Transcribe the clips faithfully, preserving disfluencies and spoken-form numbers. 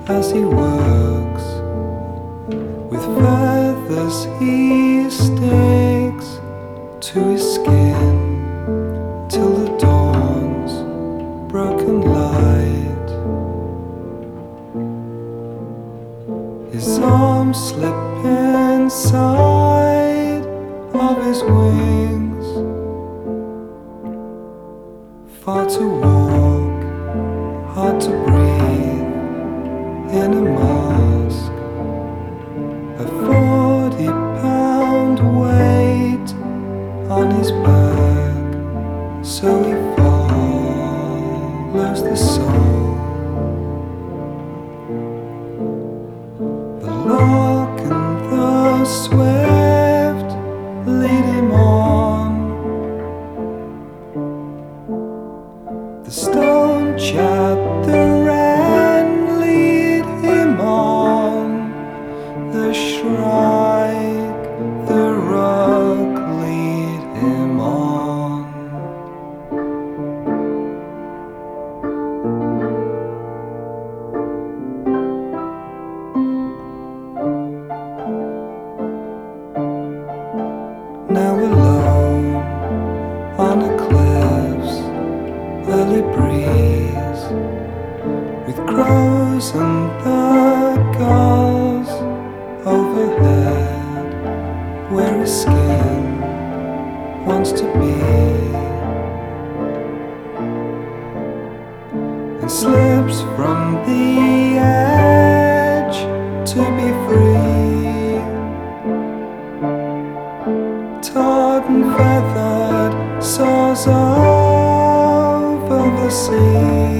as he works. With feathers he sticks to his skin till the dawn's broken light. His arms slip inside of his wings, far to walk, hard to breathe in a mask. A forty pound weight on his back, so he follows the soul. The lark and the swift lead him on. The stone chat, the wren lead him on. The shrike, the rook lead him on. Now alone on a cliff's early breeze, with crows and the gulls overhead, where his skin wants to be, and slips from the edge to be free. Tarred and feathered soars over the sea.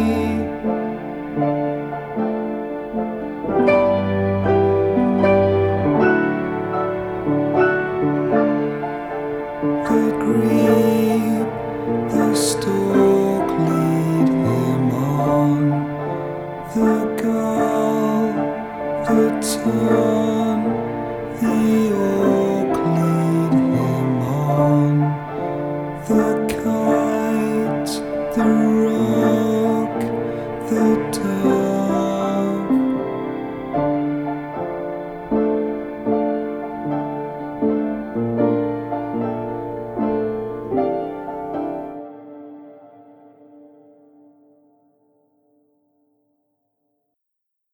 The grebe, the stork lead him on. The gull, the tern, the auk lead him on. The kite, the rook, the